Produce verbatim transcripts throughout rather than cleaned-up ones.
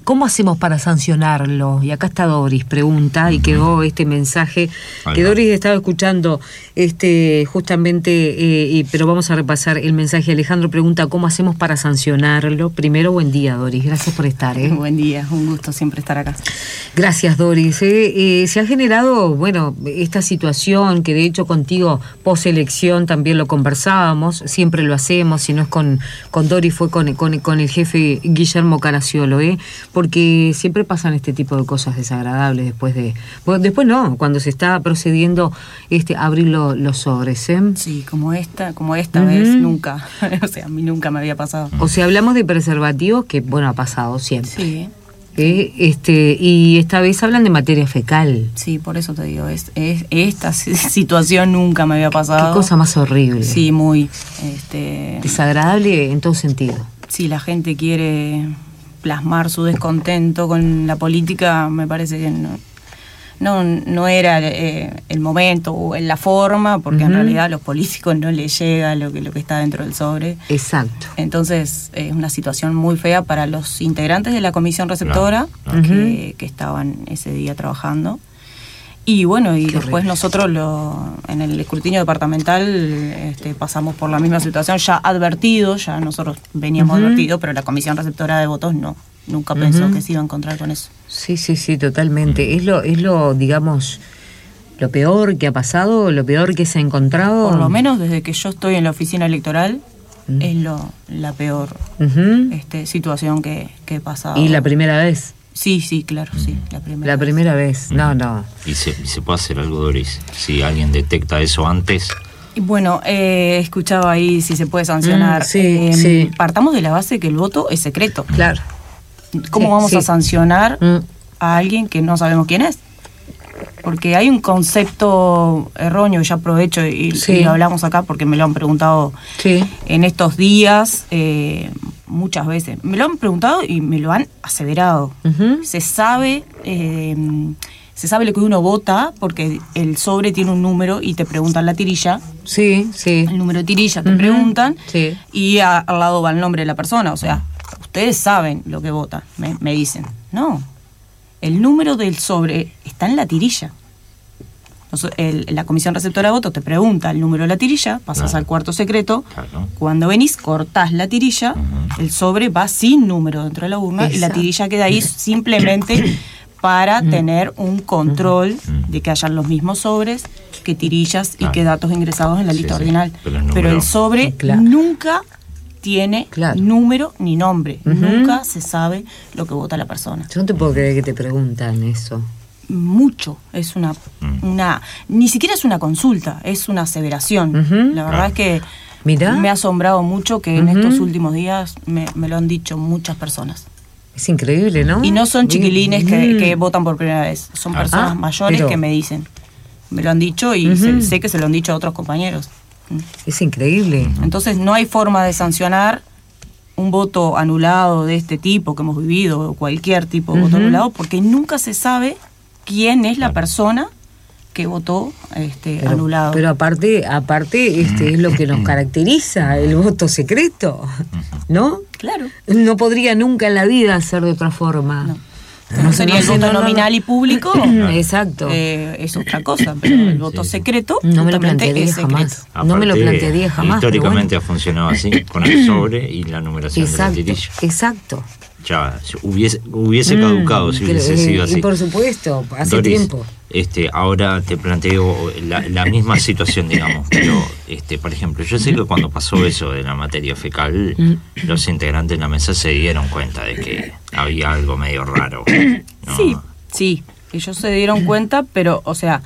¿cómo hacemos para sancionarlo? Y acá está Doris, pregunta, y quedó este mensaje que Doris estaba escuchando este justamente, eh, y, pero vamos a repasar el mensaje. Alejandro pregunta, ¿cómo hacemos para sancionarlo? Primero, buen día, Doris, gracias por estar. ¿eh? Buen día, un gusto siempre estar acá. Gracias, Doris. Eh, eh, se ha generado, bueno, esta situación que de hecho contigo, poselección, también lo conversábamos, siempre lo hacemos, si no es con, con Doris, fue con, con, con el jefe Guillermo Caraciolo, ¿eh? Porque siempre pasan este tipo de cosas desagradables después de... Bueno, después no, cuando se está procediendo este, a abrir lo, los sobres, ¿eh? Sí, como esta, como esta uh-huh. vez, nunca, o sea, a mí nunca me había pasado. O sea, hablamos de preservativos que, bueno, ha pasado siempre. Sí. Eh, este y esta vez hablan de materia fecal. Sí, por eso te digo, es, es esta situación nunca me había pasado. Qué cosa más horrible. Sí, muy este desagradable en todo sentido. Si la gente quiere plasmar su descontento con la política, me parece que no no, no era eh, el momento o la forma, porque uh-huh. en realidad a los políticos no les llega lo que, lo que está dentro del sobre. Exacto. Entonces es una situación muy fea para los integrantes de la comisión receptora, claro, claro. Que, uh-huh. que estaban ese día trabajando. Y bueno, y Qué después horrible. Nosotros lo, en el escrutinio departamental este, pasamos por la misma situación, ya advertido, ya nosotros veníamos uh-huh. advertidos, pero la comisión receptora de votos no. Nunca pensó uh-huh. que se iba a encontrar con eso. Sí, sí, sí, totalmente. Es lo, es lo, digamos, lo peor que ha pasado, lo peor que se ha encontrado. Por lo menos desde que yo estoy en la oficina electoral, uh-huh. es lo la peor uh-huh. este, situación que, que he pasado. ¿Y la primera vez? Sí, sí, claro, sí, la primera La vez. primera vez, no, no. ¿Y se, y se puede hacer algo, Doris? Si alguien detecta eso antes... Bueno, he eh, escuchado ahí si se puede sancionar. Mm, sí, eh, sí. Partamos de la base que el voto es secreto. Claro. ¿Cómo sí, vamos sí. a sancionar mm. a alguien que no sabemos quién es? Porque hay un concepto erróneo, ya aprovecho y, sí. y lo hablamos acá porque me lo han preguntado sí. en estos días eh, muchas veces. Me lo han preguntado y me lo han aseverado. Uh-huh. Se sabe... Eh, Se sabe lo que uno vota porque el sobre tiene un número y te preguntan la tirilla. Sí, sí. El número de tirilla te uh-huh. preguntan sí. y a, al lado va el nombre de la persona. O sea, ustedes saben lo que votan, me, me dicen. No, el número del sobre está en la tirilla. El, la comisión receptora de votos te pregunta el número de la tirilla, pasas claro. al cuarto secreto. Claro. Cuando venís, cortás la tirilla, uh-huh. el sobre va sin número dentro de la urna. Exacto. Y la tirilla queda ahí simplemente... para tener un control de que hayan los mismos sobres, que tirillas claro. y que datos ingresados en la lista sí, ordinal. Sí. Pero, el Pero el sobre claro. nunca tiene claro. número ni nombre. Uh-huh. Nunca se sabe lo que vota la persona. Yo no te puedo creer que te preguntan eso. Mucho. Es una... una ni siquiera es una consulta, es una aseveración. Uh-huh. La verdad claro. es que ¿Mirá? me ha asombrado mucho que en uh-huh. estos últimos días me, me lo han dicho muchas personas. Es increíble, ¿no? Y no son chiquilines que, que votan por primera vez. Son personas ah, mayores pero... que me dicen. Me lo han dicho y uh-huh. sé, sé que se lo han dicho a otros compañeros. Es increíble. Entonces no hay forma de sancionar un voto anulado de este tipo que hemos vivido, o cualquier tipo de uh-huh. voto anulado, porque nunca se sabe quién es la persona que votó este, pero, anulado. Pero aparte, aparte este es lo que nos caracteriza, el voto secreto, ¿no? Claro. No podría nunca en la vida ser de otra forma. No. No sería el voto nominal y público. Exacto. Eh, es otra cosa, pero el voto sí. secreto no me lo plantearía jamás. Aparte, no me lo plantearía jamás. Históricamente bueno. ha funcionado así, con el sobre y la numeración exacto, de la tirilla. Exacto. Ya hubiese, hubiese caducado mm, si hubiese eh, sido así. Y por supuesto, hace Doris, tiempo. Este, ahora te planteo la, la misma situación, digamos, pero este, por ejemplo, yo sé que cuando pasó eso de la materia fecal, los integrantes de la mesa se dieron cuenta de que había algo medio raro, ¿no? Sí, sí, ellos se dieron cuenta, pero, o sea,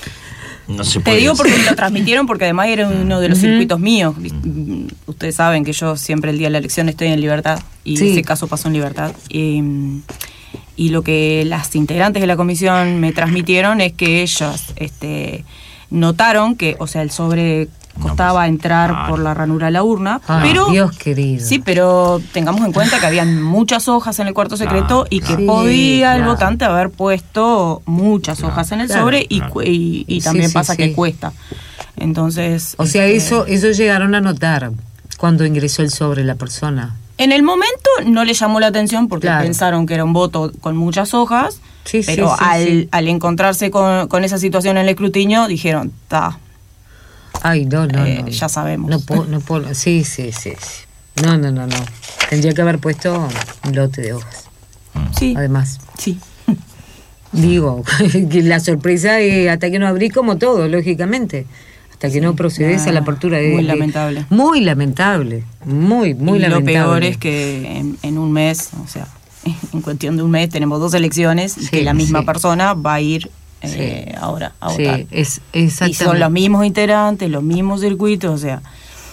no se te digo decir. porque me lo transmitieron, porque además era uno de los uh-huh. circuitos míos. Ustedes saben que yo siempre el día de la elección estoy en Libertad, y sí. ese caso pasó en Libertad. Y, y lo que las integrantes de la comisión me transmitieron es que ellas este, notaron que, o sea, el sobre costaba no, entrar ah, por la ranura de la urna, ah, pero Dios querido. Sí, pero tengamos en cuenta que habían muchas hojas en el cuarto secreto ah, y que sí, podía el claro. votante haber puesto muchas claro, hojas en el claro, sobre y, claro. y, y también sí, pasa sí, que sí. cuesta. Entonces, o sea, este, eso eso llegaron a notar cuando ingresó el sobre la persona. En el momento no le llamó la atención porque Claro. pensaron que era un voto con muchas hojas, Sí, pero sí, sí, al, sí. al encontrarse con, con esa situación en el escrutinio, dijeron, ta, Ay, no, no, Eh, no. ya sabemos. No puedo, no puedo. Sí, sí, sí, sí. No, no, no, no. Tendría que haber puesto un lote de hojas. sí, Además, sí. digo, que la sorpresa es hasta que no abrí como todo, lógicamente. Hasta que no procedes nada, a la apertura de... muy de- lamentable. Muy lamentable. Muy, muy y lamentable. lo peor es que en, en un mes, o sea, en cuestión de un mes tenemos dos elecciones y Sí, que la misma sí. persona va a ir eh, Sí. ahora a votar. Sí, es Y exactamente. son los mismos integrantes, los mismos circuitos, o sea,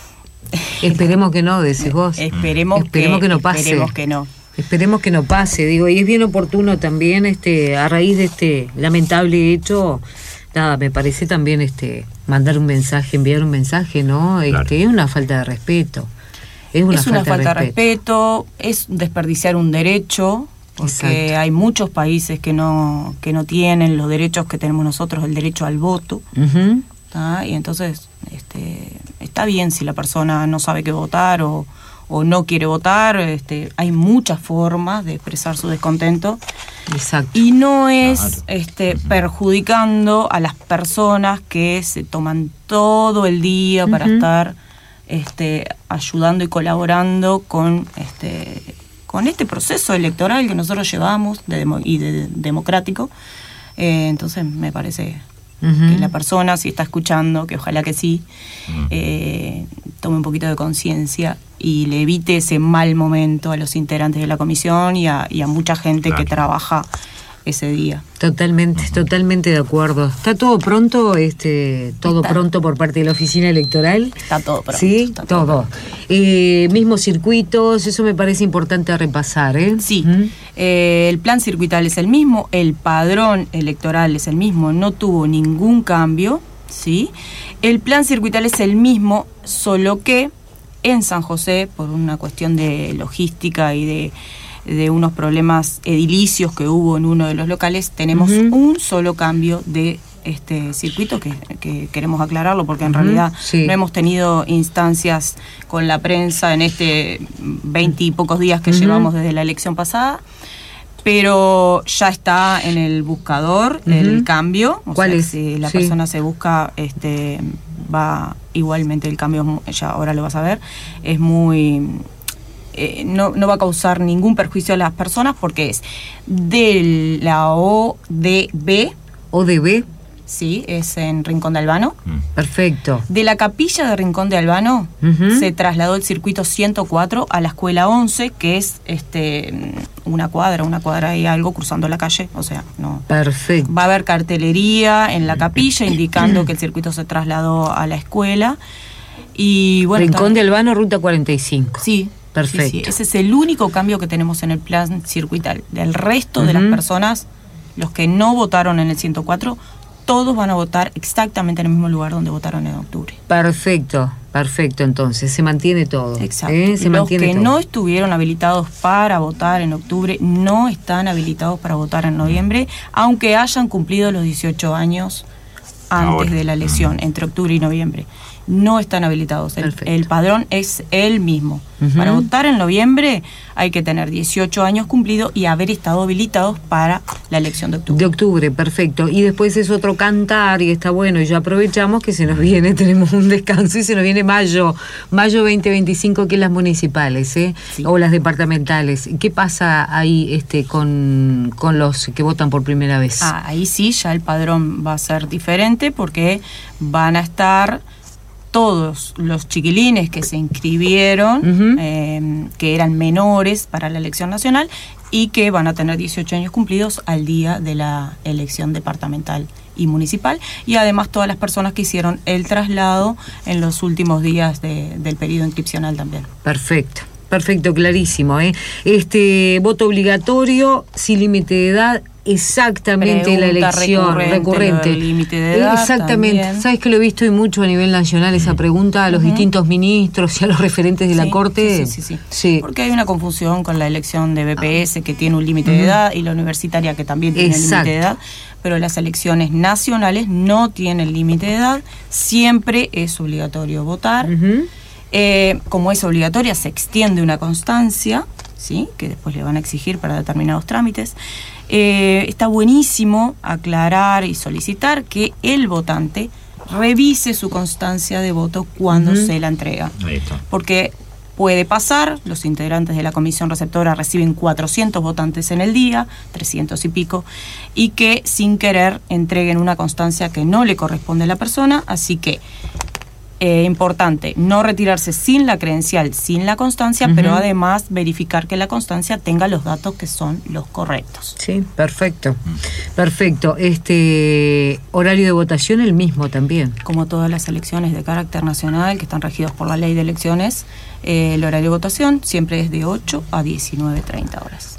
Esperemos que no, decís vos. esperemos, Esperemos que, que, no pase. Esperemos que no. Esperemos que no pase, digo, y es bien oportuno también, este, a raíz de este lamentable hecho, nada, me parece también este mandar un mensaje, enviar un mensaje, ¿no? Claro. Este, es una falta de respeto. Es una, es una falta, falta de de respeto. respeto, es desperdiciar un derecho, porque Exacto. hay muchos países que no, que no tienen los derechos que tenemos nosotros, el derecho al voto. Ujú. ¿tá? Y entonces este, está bien si la persona no sabe qué votar o, o no quiere votar, este, hay muchas formas de expresar su descontento Exacto. y no es Claro. este, perjudicando a las personas que se toman todo el día para Ujú. estar este, ayudando y colaborando con este, con este proceso electoral que nosotros llevamos de demo- y de, de- democrático. Eh, entonces me parece Ujú. que la persona, si está escuchando, que ojalá que sí, Mm. eh, tome un poquito de conciencia y le evite ese mal momento a los integrantes de la comisión y a, y a mucha gente Claro. que trabaja ese día. Totalmente, totalmente de acuerdo. ¿Está todo pronto, este, todo Está. pronto por parte de la oficina electoral? Está todo pronto. Sí, está todo todo. pronto. Eh, mismos circuitos, eso me parece importante repasar, ¿eh? Sí, Ujú. eh, el plan circuital es el mismo, el padrón electoral es el mismo, no tuvo ningún cambio, ¿sí? El plan circuital es el mismo, solo que en San José, por una cuestión de logística y de, de unos problemas edilicios que hubo en uno de los locales, tenemos Ujú. un solo cambio de este circuito que, que queremos aclararlo porque en Ujú, realidad sí. no hemos tenido instancias con la prensa en este veinte y pocos días que Ujú. llevamos desde la elección pasada, pero ya está en el buscador Ujú. el cambio. O ¿Cuál sea, es? Si la Sí. persona se busca, este, va igualmente el cambio, es mu- ya ahora lo vas a ver, es muy... eh, no, no va a causar ningún perjuicio a las personas porque es de la O D B, O D B, sí, es en Rincón de Albano. Mm. perfecto. De la capilla de Rincón de Albano Ujú. se trasladó el circuito ciento cuatro a la escuela once, que es este una cuadra, una cuadra y algo cruzando la calle, o sea, no. Perfecto. Va a haber cartelería en la capilla indicando que el circuito se trasladó a la escuela. Y bueno, Rincón está- de Albano, ruta cuarenta y cinco. Sí. Perfecto. sí, sí. Ese es el único cambio que tenemos en el plan circuital. Del resto de las Ujú. personas, los que no votaron en el ciento cuatro, todos van a votar exactamente en el mismo lugar donde votaron en octubre. Perfecto, perfecto, entonces, se mantiene todo. Exacto. ¿eh? Se Los mantiene que todo. no estuvieron habilitados para votar en octubre no están habilitados para votar en noviembre, aunque hayan cumplido los dieciocho años antes Ahora. de la elección, entre octubre y noviembre. No están habilitados. El, Perfecto. el padrón es el mismo. Ujú. Para votar en noviembre hay que tener dieciocho años cumplidos y haber estado habilitados para la elección de octubre. De octubre, perfecto. Y después es otro cantar y está bueno. Y ya aprovechamos que se nos viene, tenemos un descanso y se nos viene mayo, mayo veinte veinticinco, que es las municipales, ¿eh? Sí. O las departamentales. ¿Qué pasa ahí este con, con los que votan por primera vez? Ah, ahí sí, ya el padrón va a ser diferente porque van a estar todos los chiquilines que se inscribieron, Ujú. eh, que eran menores para la elección nacional y que van a tener dieciocho años cumplidos al día de la elección departamental y municipal, y además todas las personas que hicieron el traslado en los últimos días de- del periodo inscripcional también. Perfecto, perfecto, clarísimo, ¿eh? Este voto obligatorio, sin límite de edad, exactamente la Pregunta elección recurrente, recurrente. lo del límite de edad Exactamente. también. Sabes que lo he visto y mucho a nivel nacional esa pregunta a los Ujú. distintos ministros y a los referentes de la Sí, Corte. Sí, sí, sí, sí. Sí. Porque hay una confusión con la elección de B P S que tiene un límite de edad y la universitaria que también tiene un Exacto. límite de edad, pero las elecciones nacionales no tienen límite de edad, siempre es obligatorio votar. Ujú. Eh, como es obligatoria, se extiende una constancia, ¿sí?, que después le van a exigir para determinados trámites. Eh, está buenísimo aclarar y solicitar que el votante revise su constancia de voto cuando uh-huh. se la entrega. Ahí está. Porque puede pasar, los integrantes de la comisión receptora reciben cuatrocientos votantes en el día, trescientos y pico, y que sin querer entreguen una constancia que no le corresponde a la persona, así que Eh, importante, no retirarse sin la credencial, sin la constancia, uh-huh. pero además verificar que la constancia tenga los datos que son los correctos. Sí, perfecto. Perfecto. Este horario de votación el mismo también. Como todas las elecciones de carácter nacional que están regidas por la ley de elecciones, eh, el horario de votación siempre es de ocho a diecinueve treinta horas.